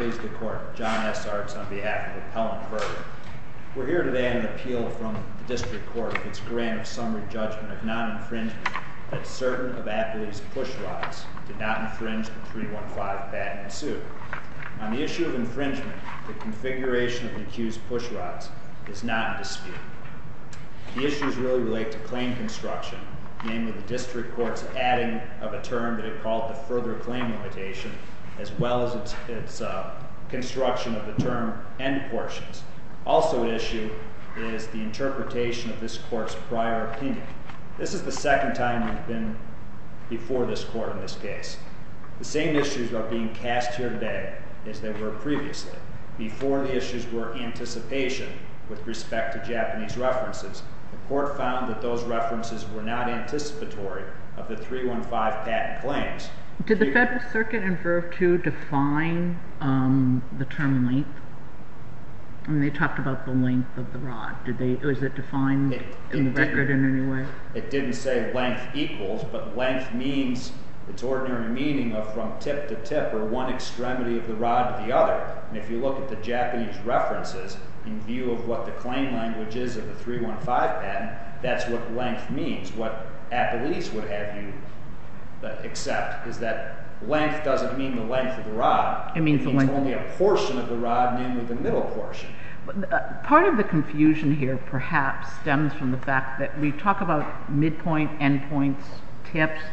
please the Court. John S. Arts on behalf of Appellant Verb. We're here today on an appeal from the District Court of its grant of summary judgment of non-infringement that certain of Appley's push rods did not infringe the 315 patent in suit. On the issue of infringement, the configuration of the accused push rods is not in dispute. The issues really relate to claim construction, namely the District Court's adding of a term that it called the further claim limitation, as well as its construction of the term end portions. Also at issue is the interpretation of this Court's prior opinion. This is the second time we've been before this Court in this case. The same issues are being cast here today as they were previously. Before the issues were anticipation with respect to Japanese references, the Court found that those references were not anticipatory of the 315 patent claims. Did the Federal Circuit in Verb 2 define the term length? I mean, they talked about the length of the rod. Was it defined in the record in any way? It didn't say length equals, but length means its ordinary meaning of from tip to tip, or one extremity of the rod to the other. And if you look at the Japanese references, in view of what the claim language is of the 315 patent, that's what length means. What Appellees would have you accept is that length doesn't mean the length of the rod. It means only a portion of the rod, namely the middle portion. Part of the confusion here perhaps stems from the fact that we talk about midpoint, endpoints, tips.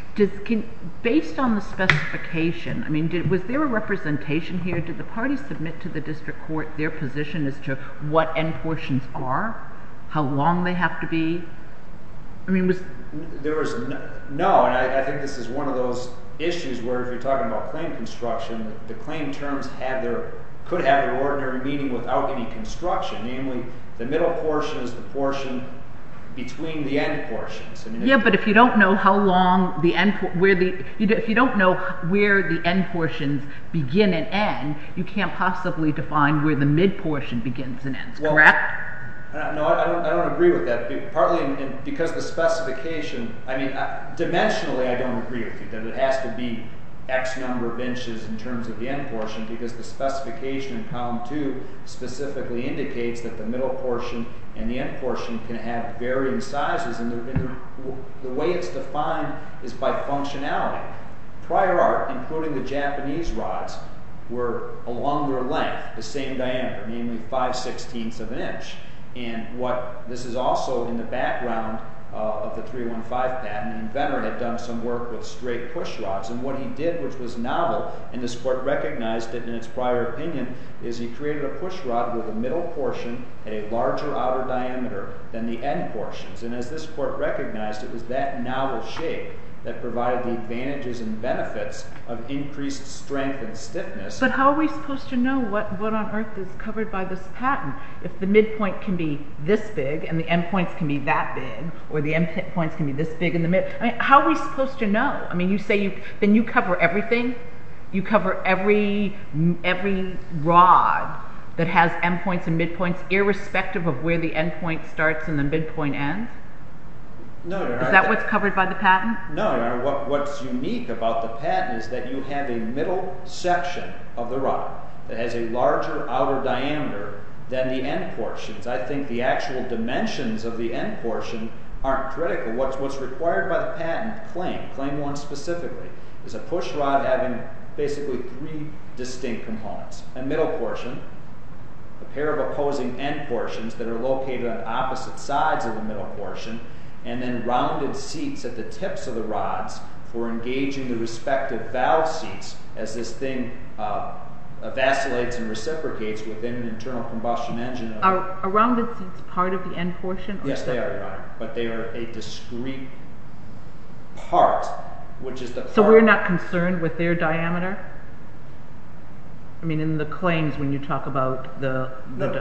Based on the specification, I mean, was there a representation here? Did the parties submit to the District Court their position as to what end portions are? How long they have to be? I mean, there was no, and I think this is one of those issues where if you're talking about claim construction, the claim terms could have their ordinary meaning without any construction. Namely, the middle portion is the portion between the end portions. I mean, but if you don't know how long the end, if you don't know where the end portions begin and end, you can't possibly define where the mid portion begins and ends. Correct? No, I don't agree with that. Partly because the specification, I mean, dimensionally, I don't agree with you that it has to be X number of inches in terms of the end portion, because the specification in column 2 specifically indicates that the middle portion and the end portion can have varying sizes, and the way it's defined is by functionality. Prior art, including the Japanese rods, were along their length, the same diameter, namely 5/16 of an inch. And this is also in the background of the 315 patent. The inventor had done some work with straight push rods, and what he did, which was novel, and this Court recognized it in its prior opinion, is he created a push rod where the middle portion had a larger outer diameter than the end portions. And as this Court recognized, it was that novel shape that provided the advantages and benefits of increased strength and stiffness. But how are we supposed to know what on earth is covered by this patent if the midpoint can be this big and the endpoints can be that big, or the endpoints can be this big and the mid? I mean, how are we supposed to know? I mean, you say then you cover everything. You cover every rod that has endpoints and midpoints, irrespective of where the endpoint starts and the midpoint ends. No, Your Honor. Is that what's covered by the patent? No, Your Honor. What's unique about the patent is that you have a middle section of the rod that has a larger outer diameter than the end portions. I think the actual dimensions of the end portion aren't critical. What's required by the patent claim 1 specifically, is a push rod having basically 3 distinct components. A middle portion, a pair of opposing end portions that are located on opposite sides of the middle portion, and then rounded seats at the tips of the rods for engaging the respective valve seats as this thing vacillates and reciprocates within an internal combustion engine. Are rounded seats part of the end portion? Yes, they are, Your Honor, but they are a discrete part, which is the part. So we're not concerned with their diameter? I mean, in the claims when you talk about No,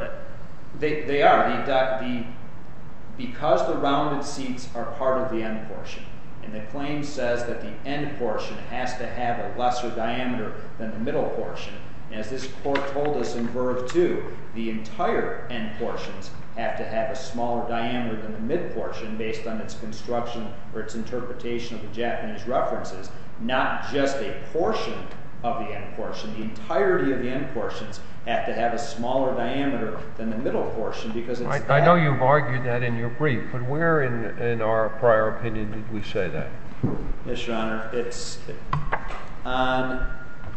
they are. Because the rounded seats are part of the end portion, and the claim says that the end portion has to have a lesser diameter than the middle portion. And as this Court told us in Verb 2, the entire end portions have to have a smaller diameter than the mid portion based on its construction or its interpretation of the Japanese references, not just a portion of the end portion. The entirety of the end portions have to have a smaller diameter than the middle portion because it's I know you've argued that in your brief, but where in our prior opinion did we say that? Yes, Your Honor. It's on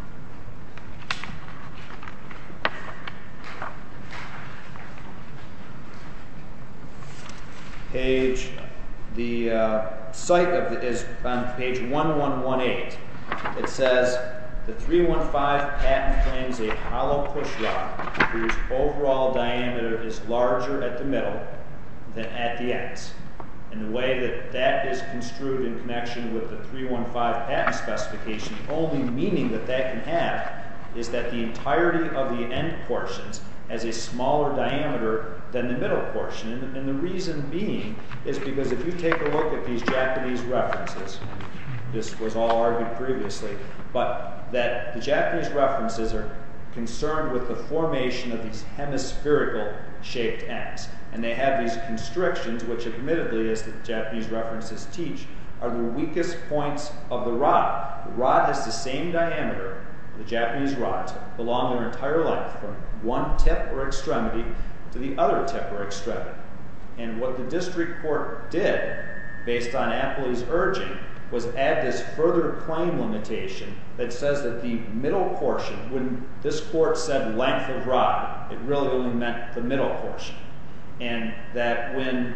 page, the site of it is on page 1118. It says the 315 patent claims a hollow push rod whose overall diameter is larger at the middle than at the ends. And the way that that is construed in connection with the 315 patent specification, the only meaning that that can have is that the entirety of the end portions has a smaller diameter than the middle portion. And the reason being is because if you take a look at these Japanese references, this was all argued previously, but that the Japanese references are concerned with the formation of these hemispherical shaped ends. And they have these constrictions, which admittedly, as the Japanese references teach, are the weakest points of the rod. The rod has the same diameter, the Japanese rods, along their entire length, from one tip or extremity to the other tip or extremity. And what the district court did, based on Appley's urging, was add this further claim limitation that says that the middle portion, when this court said length of rod, it really only meant the middle portion. And that when,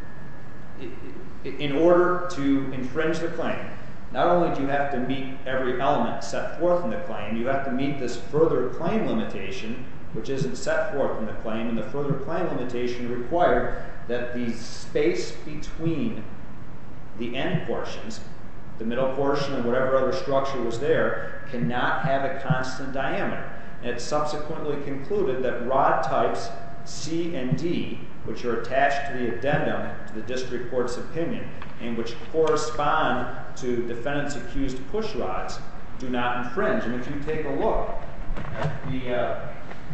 in order to infringe the claim, not only do you have to meet every element set forth in the claim, you have to meet this further claim limitation, which isn't set forth in the claim, and the further claim limitation required that the space between the end portions, the middle portion and whatever other structure was there, cannot have a constant diameter. And it subsequently concluded that rod types C and D, which are attached to the addendum to the district court's opinion, and which correspond to defendants accused push rods, do not infringe. And if you take a look at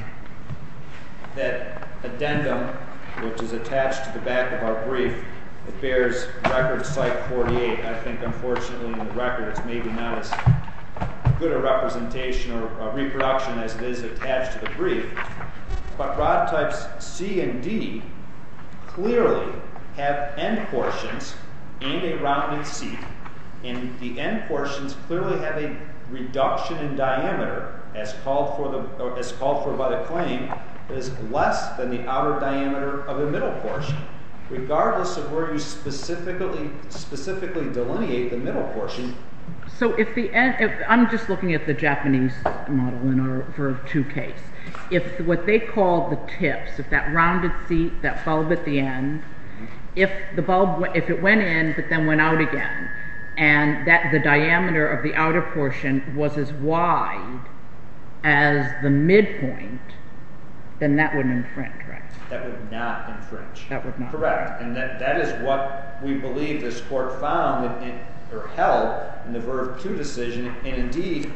that addendum, which is attached to the back of our brief, it bears record site 48. I think, unfortunately, in the record, it's maybe not as good a representation or a reproduction as it is attached to the brief. But rod types C and D clearly have end portions and a rounded seat, and the end portions clearly have a reduction in diameter, as called for by the claim, that is less than the outer diameter of the middle portion, regardless of where you specifically delineate the middle portion. So if I'm just looking at the Japanese model in our Verve 2 case, if what they call the tips, if that rounded seat, that bulb at the end, if it went in but then went out again, and that the diameter of the outer portion was as wide as the midpoint, then that wouldn't infringe, right? That would not infringe. That would not. Correct. And that is what we believe this court found or held in the Verve 2 decision. And indeed,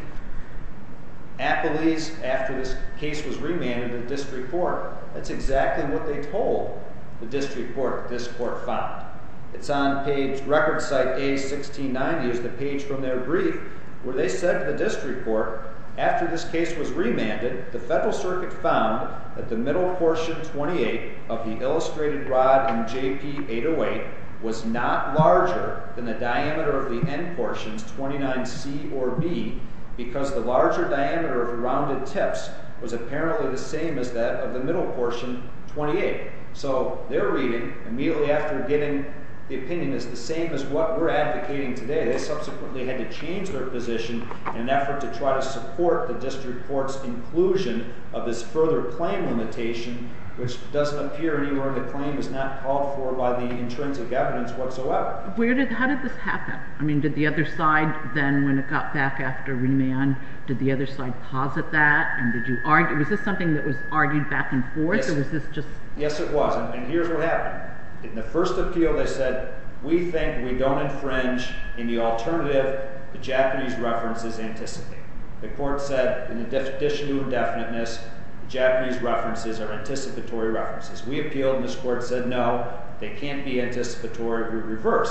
Appellees, after this case was remanded to the district court, that's exactly what they told the district court this court found. It's on page, record site A1690 is the page from their brief, where they said to the district court, after this case was remanded, the Federal Circuit found that the middle portion 28 of the illustrated rod in JP 808 was not larger than the diameter of the end portions 29C or B, because the larger diameter of the rounded tips was apparently the same as that of the middle portion 28. So their reading, immediately after getting the opinion, is the same as what we're advocating today. They subsequently had to change their position in an effort to try to support the district court's inclusion of this further claim limitation, which doesn't appear anywhere in the claim, is not called for by the intrinsic evidence whatsoever. How did this happen? I mean, did the other side then, when it got back after remand, did the other side posit that? And did you argue? Was this something that was argued back and forth, yes. Or was this just... Yes, it was. And here's what happened. In the first appeal, they said, we think we don't infringe. In the alternative, the Japanese references anticipate. The court said, in addition to indefiniteness, the Japanese references are anticipatory references. We appealed, and this court said, no, they can't be anticipatory, we reverse.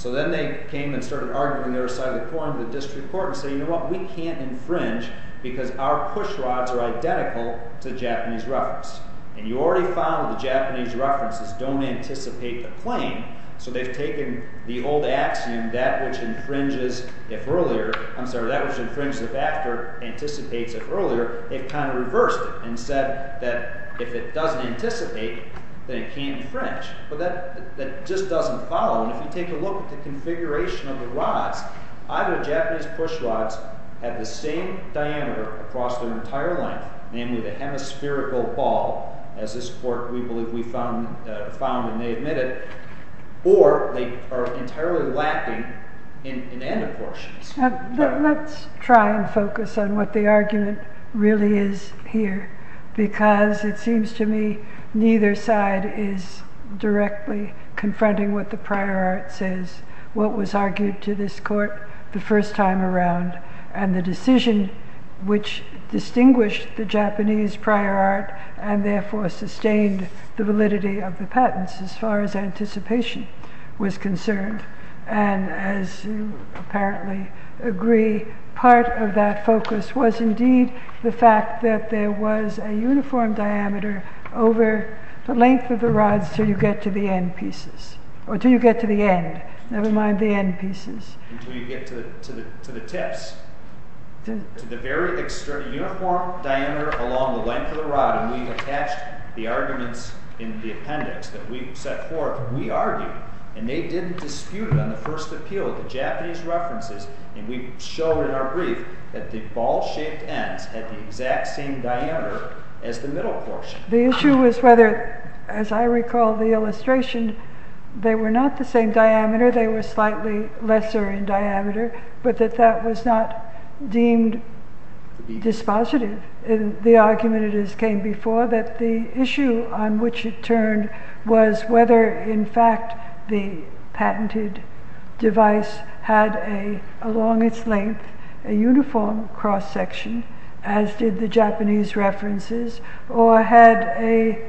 So then they came and started arguing the other side of the coin to the district court and say, you know what, we can't infringe because our push rods are identical to the Japanese reference. And you already found the Japanese references don't anticipate the claim, so they've taken the old axiom, that which infringes if earlier, that which infringes if after, anticipates if earlier, they've kind of reversed it and said that if it doesn't anticipate, then it can't infringe. But that just doesn't follow. And if you take a look at the configuration of the rods, either Japanese push rods have the same diameter across their entire length, namely the hemispherical ball, as this court, we believe, we found and they admitted, or they are entirely lacking in end portions. Let's try and focus on what the argument really is here, because it seems to me neither side is directly confronting what the prior art says, what was argued to this court the first time around, and the decision which distinguished the Japanese prior art and therefore sustained the validity of the patents as far as anticipation was concerned. And as you apparently agree, part of that focus was indeed the fact that there was a uniform diameter over the length of the rods till you get to the end pieces, or till you get to the end, never mind the end pieces. Until you get to the tips. To the very uniform diameter along the length of the rod, and we attached the arguments in the appendix that we set forth. We argued, and they didn't dispute it on the first appeal, the Japanese references, and we showed in our brief that the ball-shaped ends had the exact same diameter as the middle portion. The issue was whether, as I recall the illustration, they were not the same diameter, they were slightly lesser in diameter, but that was not deemed dispositive. In the argument it came before that the issue on which it turned was whether in fact the patented device had along its length a uniform cross-section, as did the Japanese references, or had a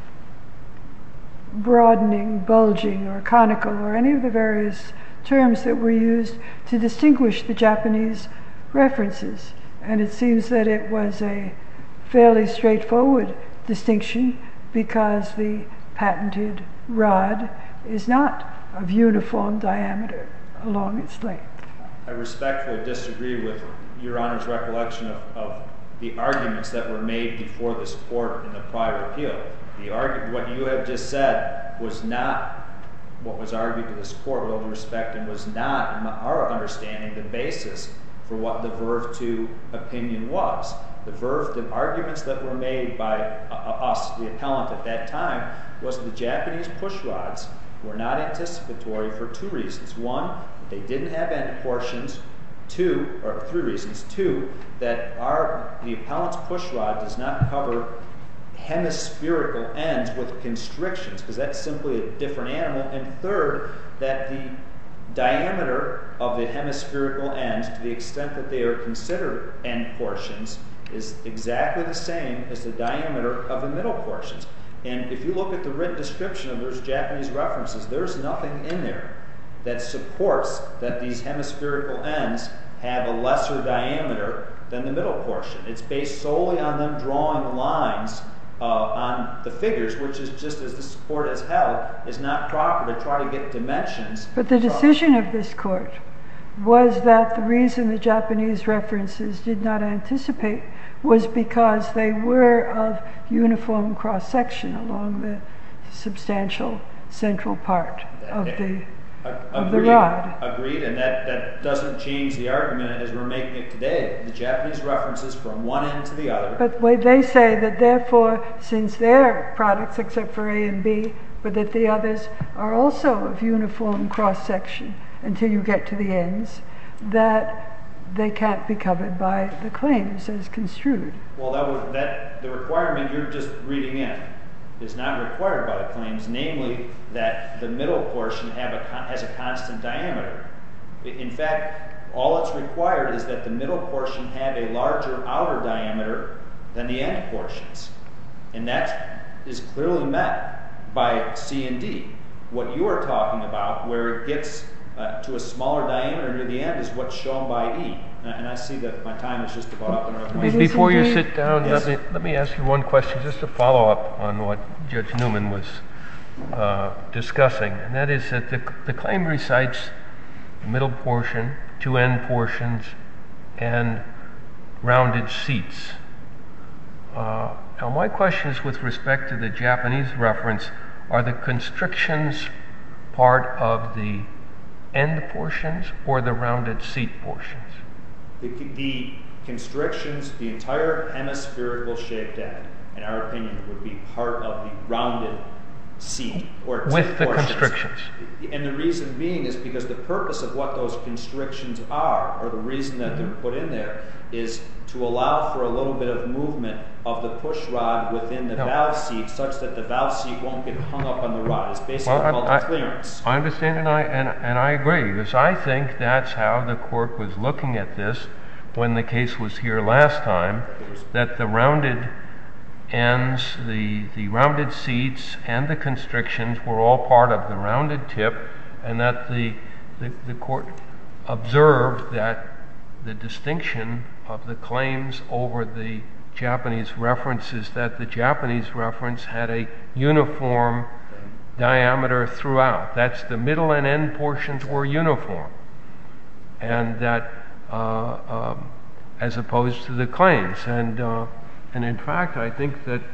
broadening, bulging, or conical, or any of the various terms that were used to distinguish the Japanese references. And it seems that it was a fairly straightforward distinction because the patented rod is not of uniform diameter along its length. I respectfully disagree with Your Honor's recollection of the arguments that were made before this court in the prior appeal. What you have just said was not what was argued to this court with all due respect, and was not, in our understanding, the basis for what the Verve 2 opinion was. The arguments that were made by us, the appellant at that time, was the Japanese push rods were not anticipatory for two reasons. One, they didn't have end portions. Two, or three reasons. Two, that the appellant's push rod does not cover hemispherical ends with constrictions, because that's simply a different animal. And third, that the diameter of the hemispherical ends, to the extent that they are considered end portions, is exactly the same as the diameter of the middle portions. And if you look at the written description of those Japanese references, there's nothing in there that supports that these hemispherical ends have a lesser diameter than the middle portion. It's based solely on them drawing lines on the figures, which is just, as this court has held, is not proper to try to get dimensions. But the decision of this court was that the reason the Japanese references did not anticipate was because they were of uniform cross-section along the substantial central part of the rod. Agreed, and that doesn't change the argument as we're making it today. The Japanese references from one end to the other. But they say that therefore, since their products, except for A and B, but that the others are also of uniform cross-section until you get to the ends, that they can't be covered by the claims as construed. Well, the requirement you're just reading in is not required by the claims, namely that the middle portion has a constant diameter. In fact, all that's required is that the middle portion have a larger outer diameter than the end portions. And that is clearly met by C and D. What you are talking about, where it gets to a smaller diameter near the end is what's shown by E. And I see that my time is just about up. And Before you sit down, Yes. let me ask you one question, just to follow up on what Judge Newman was discussing, and that is that the claim recites the middle portion, two end portions, and rounded seats. Now my question is with respect to the Japanese reference, are the constrictions part of the end portions or the rounded seat portions? The constrictions, the entire hemispherical shaped end, in our opinion, would be part of the rounded seat or tip With the portions. constrictions. And the reason being is because the purpose of what those constrictions are, or the reason that they're put in there, is to allow for a little bit of movement of the push rod within the valve seat, such that the valve seat won't get hung up on the rod. It's basically called clearance. I understand, and I agree, because I think that's how the court was looking at this when the case was here last time, that the rounded ends, the rounded seats, and the constrictions were all part of the rounded tip, and that the court observed that the distinction of the claims over the Japanese reference is that the Japanese reference had a uniform diameter throughout. That's the middle and end portions were uniform, and that as opposed to the claims. And in fact, I think that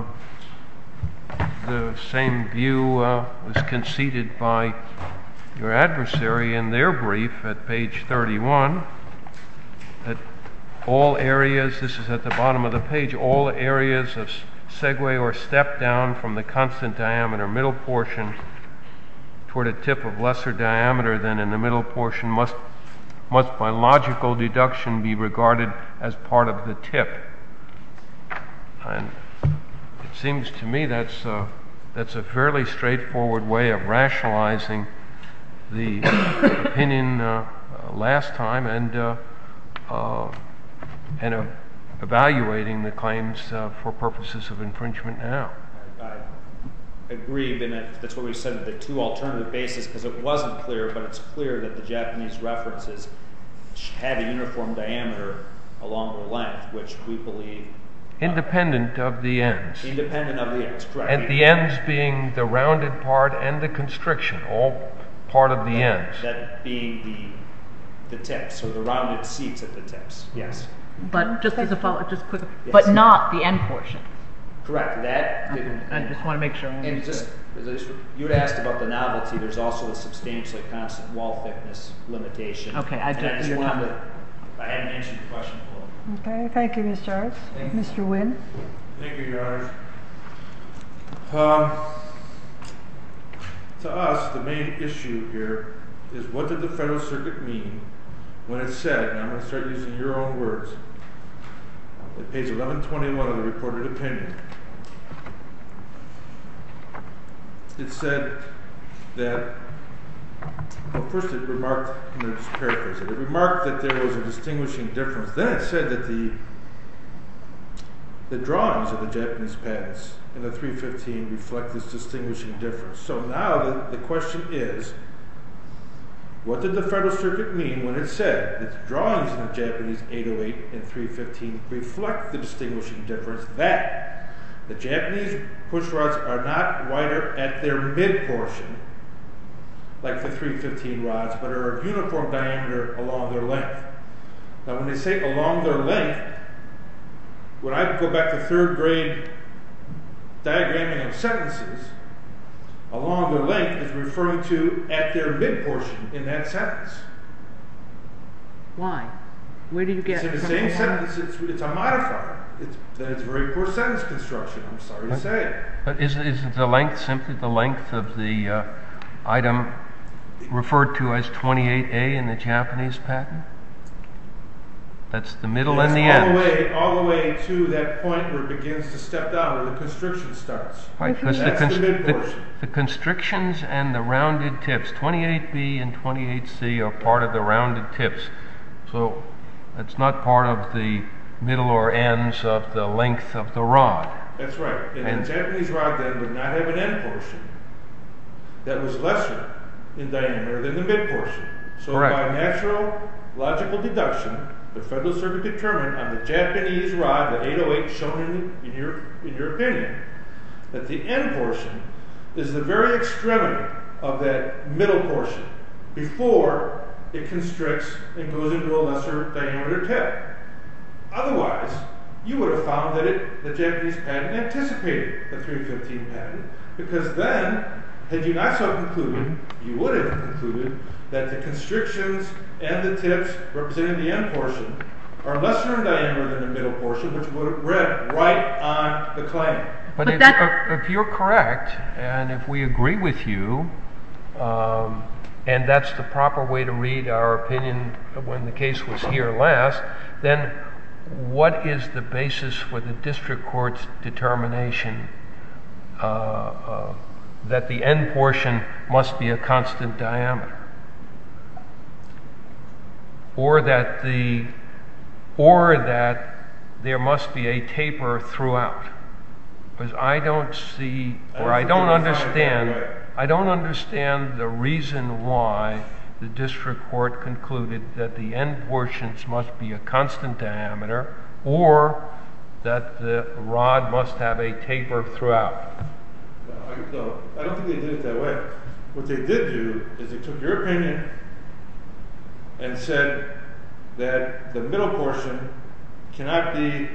the same view was conceded by your adversary in their brief at page 31, that all areas, this is at the bottom of the page, all areas of segue or step down from the constant diameter middle portion toward a tip of lesser diameter than in the middle portion must by logical deduction be regarded as part of the tip. And it seems to me that's a fairly straightforward way of rationalizing the opinion last time and evaluating the claims for purposes of infringement now. I agree, and that's what we said, the two alternative bases, because it wasn't clear, but it's clear that the Japanese references had a uniform diameter along their length, which we believe... Independent of the ends. Independent of the ends, correct. And the ends being the rounded part and the constriction, all part of the ends. That being the tips, or the rounded seats at the tips, yes. But just as a follow-up, just quick, Yes. but not the end portion. Correct. That. Okay. I just want to make sure. And just you had asked about the novelty. There's also a substantially constant wall thickness limitation. Okay, I just wanted to. I hadn't answered your question fully. Okay, thank you, Mr. Arts. Mr. Wynn. Thank you, Your Honors. To us, the main issue here is what did the Federal Circuit mean when it said, and I'm going to start using your own words, at page 1121 of the reported opinion, it said that, well, first it remarked, I'm going to just paraphrase it, it remarked that there was a distinguishing difference. Then it said that the drawings of the Japanese patents in the 315 reflect this distinguishing difference. So now the question is, what did the Federal Circuit mean when it said that the drawings in the Japanese 808 and 315 reflect the distinguishing difference that the Japanese push rods are not wider at their mid portion, like the 315 rods, but are of uniform diameter along their length. Now when they say along their length, when I go back to third grade diagramming of sentences, along their length is referring to at their mid portion in that sentence. Why? Where do you get? It's in the same sentence. It's a modifier. It's very poor sentence construction, I'm sorry to say. But is the length simply the length of the item referred to as 28A in the Japanese patent? That's the middle and the end. All the way to that point where it begins to step down, where the constriction starts. Right, because That's the mid portion. the constrictions and the rounded tips, 28B and 28C, are part of the rounded tips. So that's not part of the middle or ends of the length of the rod. That's right. And the Japanese rod then would not have an end portion that was lesser in diameter than the mid portion. So Correct. by natural logical deduction, the Federal Circuit determined on the Japanese rod, the 808 shown in your opinion, that the end portion is the very extremity of that middle portion before it constricts and goes into a lesser diameter tip. Otherwise, you would have found that the Japanese patent anticipated the 315 patent, because then, had you not so concluded, you would have concluded that the constrictions and the tips representing the end portion are lesser in diameter than the middle portion, which would have read right on the claim. But if you're correct, and if we agree with you, and that's the proper way to read our opinion when the case was here last, then what is the basis for the district court's determination that the end portion must be a constant diameter? Or that there must be a taper throughout? Because I don't see, or I don't understand the reason why the district court concluded that the end portions must be a constant diameter, or that the rod must have a taper throughout. No, I don't think they did it that way. What they did do is they took your opinion and said that the middle portion cannot be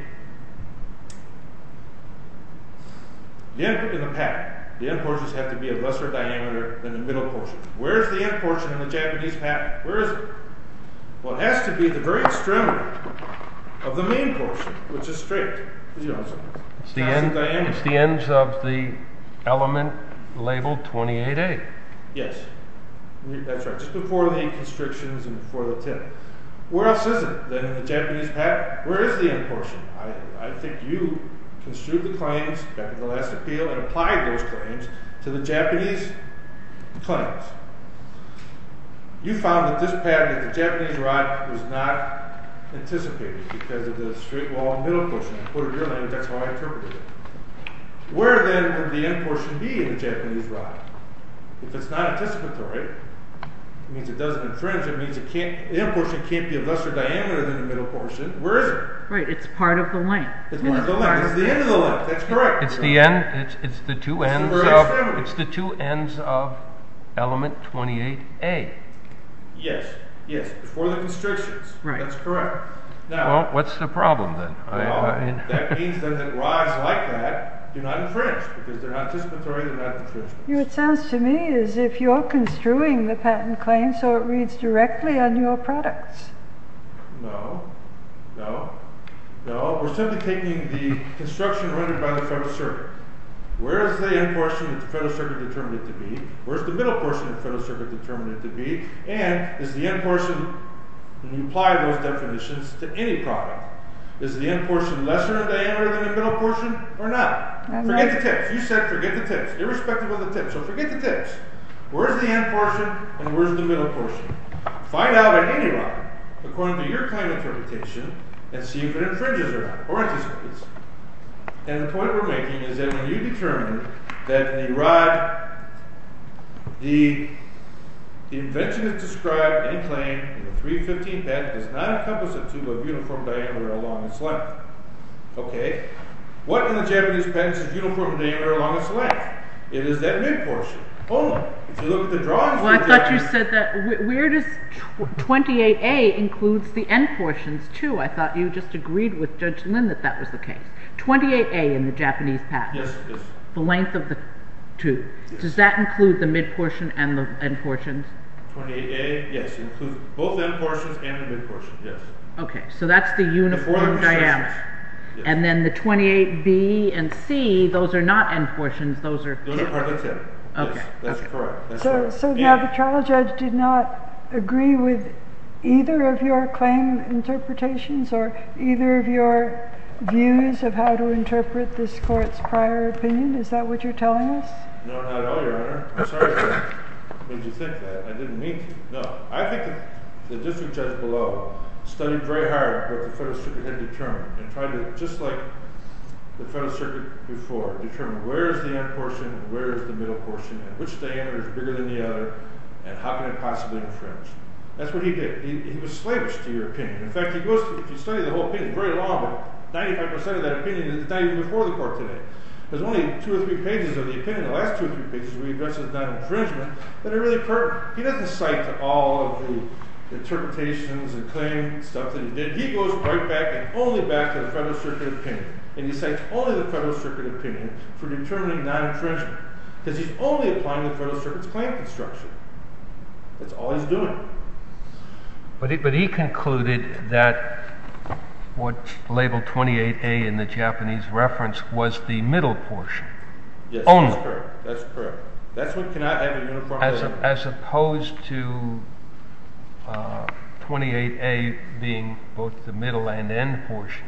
the end in the patent. The end portions have to be of lesser diameter than the middle portion. Where's the end portion in the Japanese patent? Where is it? Well, it has to be at the very extremity of the main portion, which is straight. It's the ends of the element labeled 28A. Yes, that's right. Just before the constrictions and before the tip. Where else is it than in the Japanese patent? Where is the end portion? I think you construed the claims back in the last appeal and applied those claims to the Japanese claims. You found that this patent, that the Japanese rod, was not anticipated because of the straight wall middle portion. I quoted your language, that's how I interpreted it. Where then would the end portion be in the Japanese rod? If it's not anticipatory, it means it doesn't infringe. It means the end portion can't be of lesser diameter than the middle portion. Where is it? Right, it's part of the length. It's part of the length. It's the end of the length. That's correct. It's the end. It's the two ends of. It's the two ends of element 28A. Yes. Before the constrictions. Right. That's correct. Now, Well, what's the problem then? that means then that rods like that do not infringe because they're not anticipatory. They're not infringement. It sounds to me as if you're construing the patent claim so it reads directly on your products. No. We're simply taking the construction rendered by the Federal Circuit. Where is the end portion that the Federal Circuit determined it to be? Where's the middle portion that the Federal Circuit determined it to be? And is the end portion, when you apply those definitions to any product, is the end portion lesser in diameter than the middle portion or not? Forget the tips. You said forget the tips, irrespective of the tips. So forget the tips. Where's the end portion and where's the middle portion? Find out at any rod, according to your claim interpretation, and see if it infringes or not, or anticipates. And the point we're making is that when you determine that the rod, the invention is described and claimed in the 315 patent does not encompass a tube of uniform diameter along its length. Okay. What in the Japanese patent is uniform diameter along its length? It is that mid portion only. If you look at the drawings, Well, I thought you said that. Where does 28A includes the end portions too? I thought you just agreed with Judge Lin that was the case. 28A in the Japanese patent. Yes. The length of the tube. Yes. Does that include the mid portion and the end portions? 28A, yes, it includes both end portions and the mid portion. Yes. Okay, so that's the uniform diameter. Yes. And then the 28B and C, those are not end portions, those are part of the tip. Okay. Yes, that's correct. That's So correct. now the trial judge did not agree with either of your claim interpretations or either of your views of how to interpret this court's prior opinion? Is that what you're telling us? No, not at all, Your Honor. I'm sorry for made you think that. I didn't mean to. No. I think that the district judge below studied very hard what the Federal Circuit had determined and tried to, just like the Federal Circuit before, determine where is the end portion and where is the middle portion and which diameter is bigger than the other And how can it possibly infringe? That's what he did. He was slavish to your opinion. In fact, he goes, if you study the whole opinion, it's very long, but 95% of that opinion is not even before the court today. There's only 2 or 3 pages of the opinion, the last 2 or 3 pages where he addresses non-infringement, that are really pertinent. He doesn't cite to all of the interpretations and claim stuff that he did. He goes right back and only back to the Federal Circuit opinion. And he cites only the Federal Circuit opinion for determining non-infringement. Because he's only applying the Federal Circuit's claim construction. That's all he's doing. But he concluded that what labeled 28A in the Japanese reference was the middle portion. Yes, only. That's correct. That's correct. That's what cannot have a uniform diameter. As opposed to 28A being both the middle and end portions.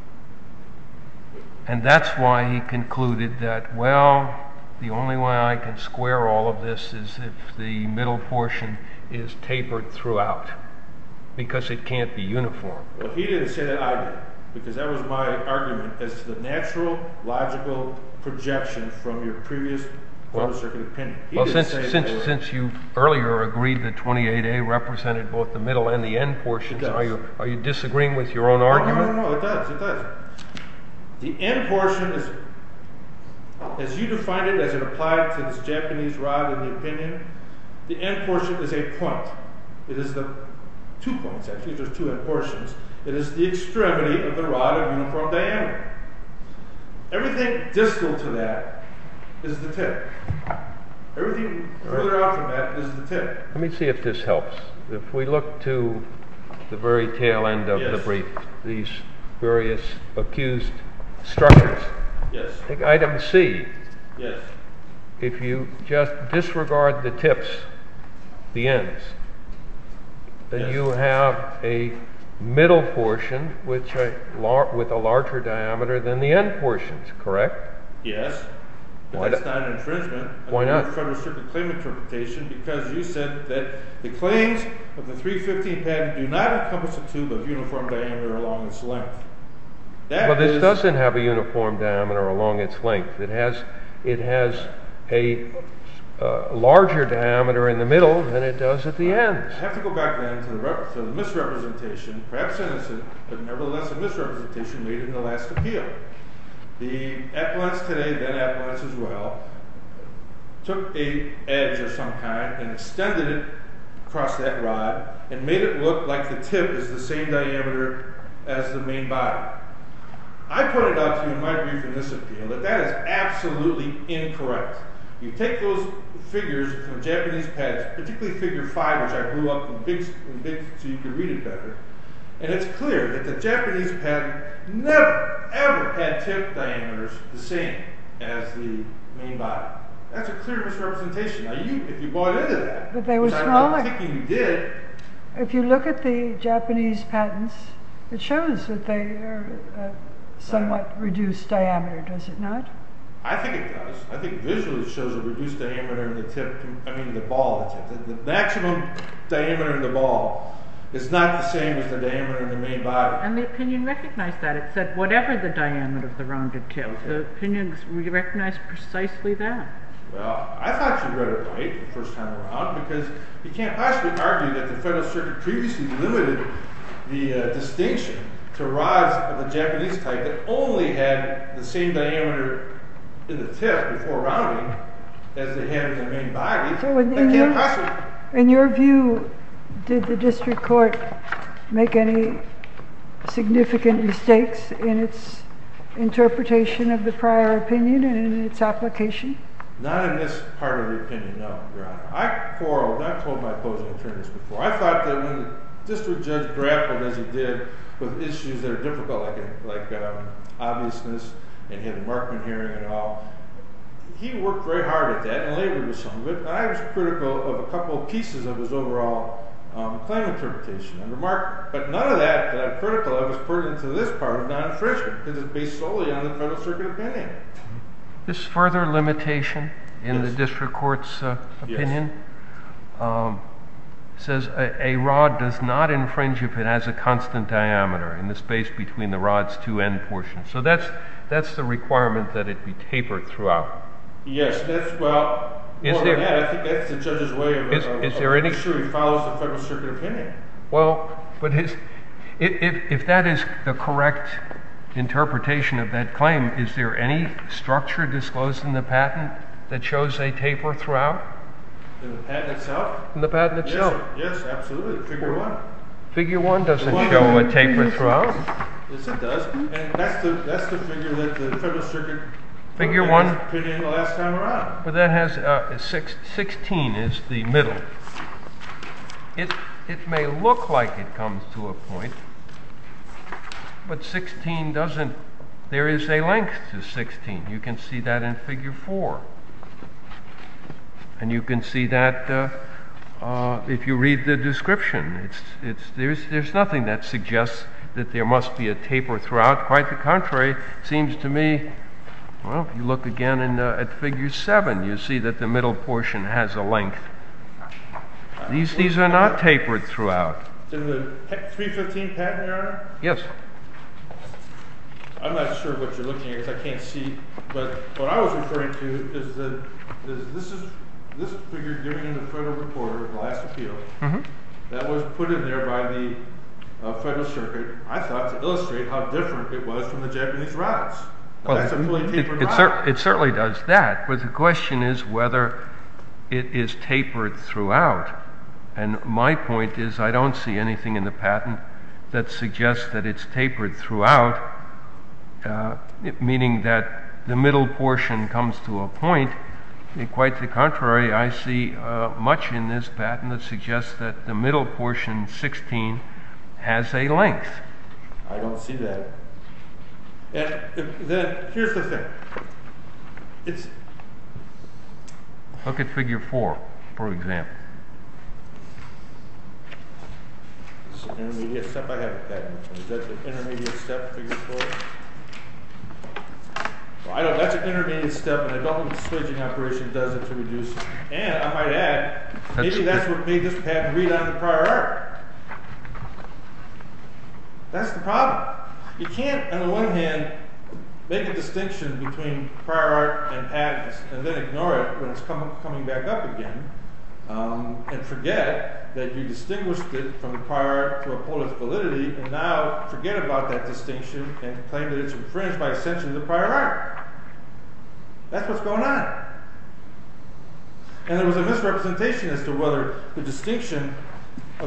And that's why he concluded that, well, the only way I can square all of this is if the middle portion is tapered throughout, because it can't be uniform. Well, he didn't say that, I did, because that was my argument as to the natural, logical projection from your previous Federal Circuit opinion. Well, since you earlier agreed that 28A represented both the middle and the end portions, are you disagreeing with your own argument? No, it does. The end portion is, as you defined it, as it applied to this Japanese rod in the opinion, the end portion is a point. It is the 2 points, actually. There's 2 end portions. It is the extremity of the rod of uniform diameter. Everything distal to that is the tip. Everything further out from that is the tip. Let me see if this helps. If we look to the very tail end of the brief, these various accused structures. Yes. Take item C. Yes. If you just disregard the tips, the ends, then you have a middle portion with a larger diameter than the end portions, correct? Yes. But that's not an infringement. Why not? Under your Federal Circuit claim interpretation, because you said that the claims of the 315 patent do not encompass a tube of uniform diameter along its length. Well, this doesn't have a uniform diameter along its length. It has a larger diameter in the middle than it does at the ends. I have to go back then to the misrepresentation, perhaps innocent, but nevertheless a misrepresentation made in the last appeal. The appellants today, then appellants as well, took a edge of some kind and extended it across that rod and made it look like the tip is the same diameter as the main body. I pointed out to you in my brief in this appeal that that is absolutely incorrect. You take those figures from Japanese patents, particularly figure 5, which I blew up in big so you could read it better, and it's clear that the Japanese patent never, ever had tip diameters the same as the main body. That's a clear misrepresentation. Now, if you bought into that, but they were which smaller. I'm thinking you did. If you look at the Japanese patents, it shows that they are somewhat reduced diameter, does it not? I think it does. I think visually it shows a reduced diameter in the tip, the ball of the tip. The maximum diameter in the ball is not the same as the diameter in the main body. And the opinion recognized that. It said whatever the diameter of the rounded tip. Okay. The opinion recognized precisely that. Well, I thought you read it right the first time around, because you can't possibly argue that the Federal Circuit previously limited the distinction to rods of the Japanese type that only had the same diameter in the tip before rounding as they had in the main body. So in your view, did the district court make any significant mistakes in its interpretation of the prior opinion and in its application? Not in this part of the opinion, no, Your Honor. I've told my opposing attorneys before. I thought that when the district judge grappled, as he did, with issues that are difficult, like obviousness, and he had the Markman hearing and all, he worked very hard at that and labored with some of it. And I was critical of a couple of pieces of his overall claim interpretation under Markman. But none of that I'm critical of is pertinent to this part of non-infringement, because it's based solely on the Federal Circuit opinion. This further limitation in the district court's opinion says a rod does not infringe if it has a constant diameter in the space between the rod's 2 end portions. So that's the requirement, that it be tapered throughout. Yes, Is More there- than that, I think that's the judge's way of Is there any- making sure he follows the Federal Circuit opinion. Well, but if that is the correct interpretation of that claim, is there any structure disclosed in the patent that shows a taper throughout? In the patent itself? In the patent itself? Yes, absolutely. Figure 1. Figure 1 doesn't show a taper throughout. Yes, it does. And that's the figure that the Federal Circuit Figure put in 1? its opinion the last time around. But that has 16 is the middle. It may look like it comes to a point, but 16 doesn't. There is a length to 16. You can see that in figure 4. And you can see that if you read the description. There's nothing that suggests that there must be a taper throughout. Quite the contrary, it seems to me. Well, if you look again at figure 7, you see that the middle portion has a length. These are not tapered throughout. In the 315 patent, Your Honor? Yes. I'm not sure what you're looking at because I can't see. But what I was referring to is this figure given in the Federal Reporter, the last appeal, that was put in there by the Federal Circuit, I thought, to illustrate how different it was from the Japanese rods. Well, That's a fully tapered rod. it certainly does that, but the question is whether it is tapered throughout. And my point is I don't see anything in the patent that suggests that it's tapered throughout, meaning that the middle portion comes to a point. Quite the contrary, I see much in this patent that suggests that the middle portion, 16, has a length. I don't see that. And then here's the thing. Look at figure 4, for example. This is an intermediate step. I have a patent. Is that the intermediate step, figure 4? Well, that's an intermediate step, and I don't think the switching operation does it to reduce it. And I might add, maybe that's what made this patent read on the prior art. That's the problem. You can't, on the one hand, make a distinction between prior art and patents and then ignore it when it's coming back up again, and forget that you distinguished it from the prior art to uphold its validity, and now forget about that distinction and claim that it's infringed by essentially the prior art. That's what's going on. And there was a misrepresentation as to whether the distinction of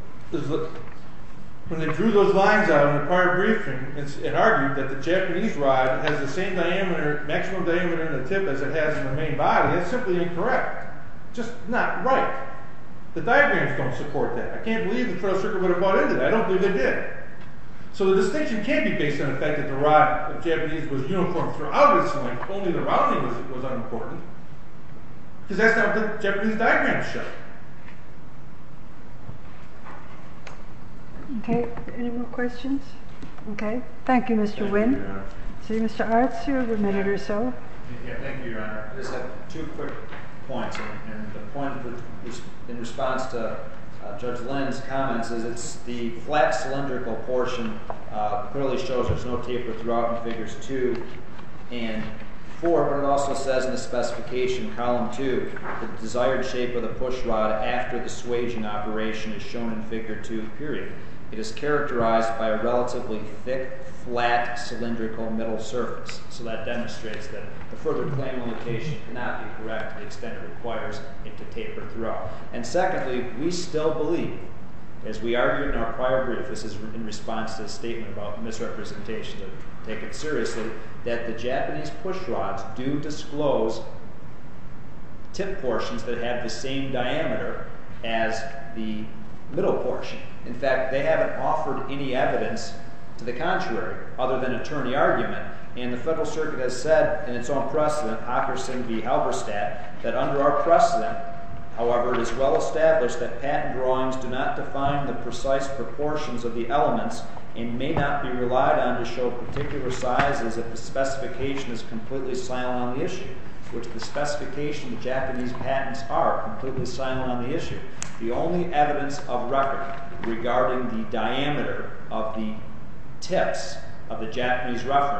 when they drew those lines out in the prior briefing and argued that the Japanese rod has the same diameter, maximum diameter in the tip as it has in the main body, that's simply incorrect. Just not right. The diagrams don't support that. I can't believe the Federal Circuit would have bought into that. I don't believe they did. So the distinction can't be based on the fact that the rod of Japanese was uniform throughout its length, only the rounding was unimportant. Because that's not what the Japanese diagrams show. Okay, any more questions? Okay, thank you, Mr. Wynn. Your Honor. See, Mr. Arts, you have a minute or so. Yeah, thank you, Your Honor. I just have 2 quick points. And the point in response to Judge Lynn's comments is it's the flat cylindrical portion clearly shows there's no taper throughout in figures 2 and 4, but it also says in the specification, column 2, the desired shape of the push rod after the swaging operation is shown in figure 2, period. It is characterized by a relatively thick, flat, cylindrical middle surface. So that demonstrates that the further claim limitation cannot be correct to the extent it requires it to taper throughout. And secondly, we still believe, as we argued in our prior brief, this is in response to the statement about misrepresentation, to take it seriously, that the Japanese push rods do disclose tip portions that have the same diameter as the middle portion. In fact, they haven't offered any evidence to the contrary, other than attorney argument. And the Federal Circuit has said in its own precedent, Hockerson v. Halberstadt, that under our precedent, however, it is well established that patent drawings do not define the precise proportions of the elements and may not be relied on to show particular sizes if the specification is completely silent on the issue, which the specification of the Japanese patents are completely silent on the issue. The only evidence of record regarding the diameter of the tips of the Japanese reference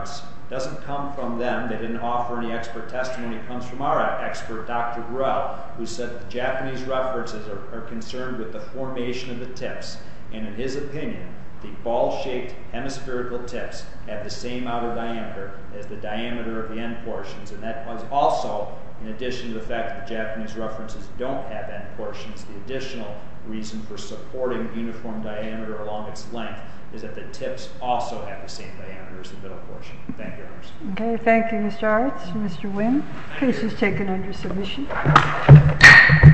doesn't come from them. They didn't offer any expert testimony. It comes from our expert, Dr. Grell, who said the Japanese references are concerned with the formation of the tips. And in his opinion, the ball-shaped hemispherical tips have the same outer diameter as the diameter of the end portions. And that was also, in addition to the fact that the Japanese references don't have end portions, the additional reason for supporting uniform diameter along its length is that the tips also have the same diameter as the middle portion. Thank you, Your Honors. Okay, thank you, Mr. Arts. Mr. Wynn, case is taken under submission.